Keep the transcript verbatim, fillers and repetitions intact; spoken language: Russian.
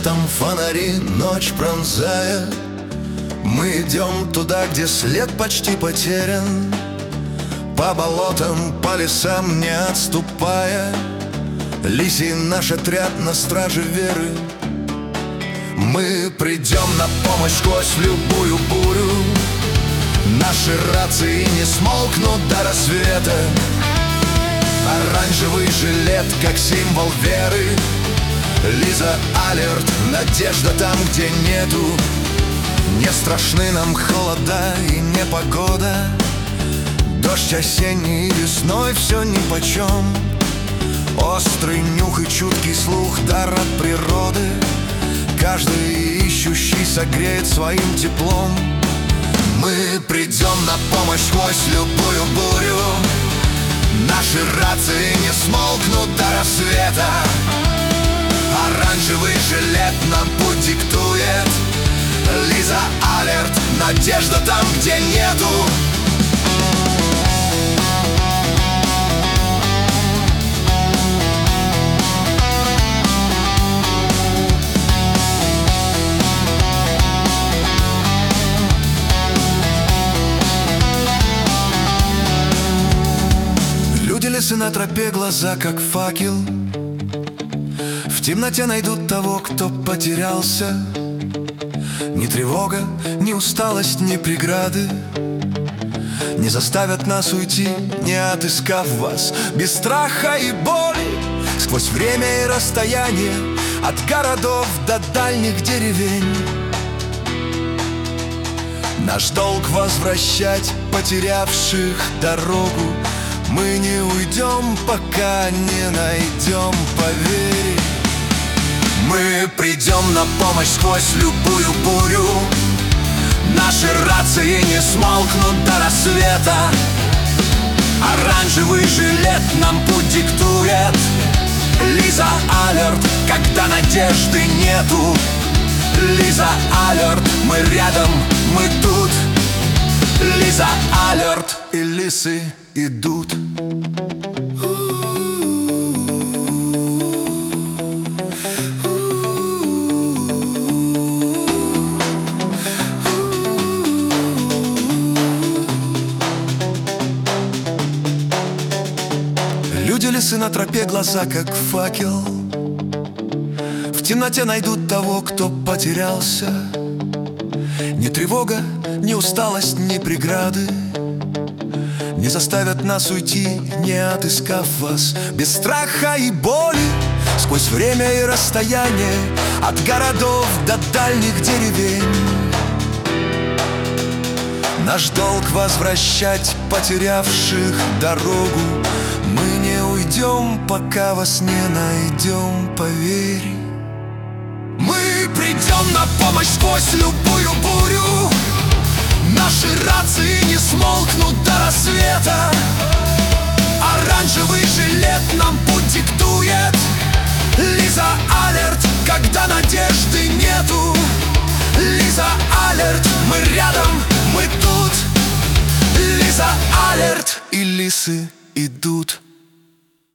светом фонари ночь пронзая, мы идем туда, где след почти потерян, по болотам, по лесам не отступая. Лисий наш отряд на страже веры. Мы придем на помощь сквозь любую бурю. Наши рации не смолкнут до рассвета. Оранжевый жилет, как символ веры. Лиза, алерт, надежда там, где нету. Не страшны нам холода и непогода. Дождь осенний и весной все нипочем. Острый нюх и чуткий слух — дар от природы. Каждый ищущий согреет своим теплом. Мы придем на помощь сквозь любую бурю. Наши рации не смолкнут до рассвета. Оранжевый жилет нам путь диктует. Лиза, алерт, надежда там, где нету. Люди, лесы на тропе, глаза как факел. В темноте найдут того, кто потерялся. Ни тревога, ни усталость, ни преграды не заставят нас уйти, не отыскав вас. Без страха и боли, сквозь время и расстояние, от городов до дальних деревень. Наш долг возвращать потерявших дорогу. Мы не уйдем, пока не найдем, поверь. Мы придем на помощь сквозь любую бурю. Наши рации не смолкнут до рассвета. Оранжевый жилет нам путь диктует. Лиза, алерт, когда надежды нету. Лиза, алерт, мы рядом, мы тут. Лиза, алерт, и лисы идут. Люди, лесы на тропе, глаза как факел. В темноте найдут того, кто потерялся. Ни тревога, ни усталость, ни преграды не заставят нас уйти, не отыскав вас. Без страха и боли, сквозь время и расстояние, от городов до дальних деревень. Наш долг возвращать потерявших дорогу. Мы не уйдем, пока вас не найдем, поверь. Мы придем на помощь сквозь любую бурю. Наши рации не смолкнут до рассвета. Оранжевый жилет нам путь диктует. Лиза, алерт, когда надежды нету. Лиза, алерт, мы рядом, мы тут. Лиза, алерт, и лисы идут.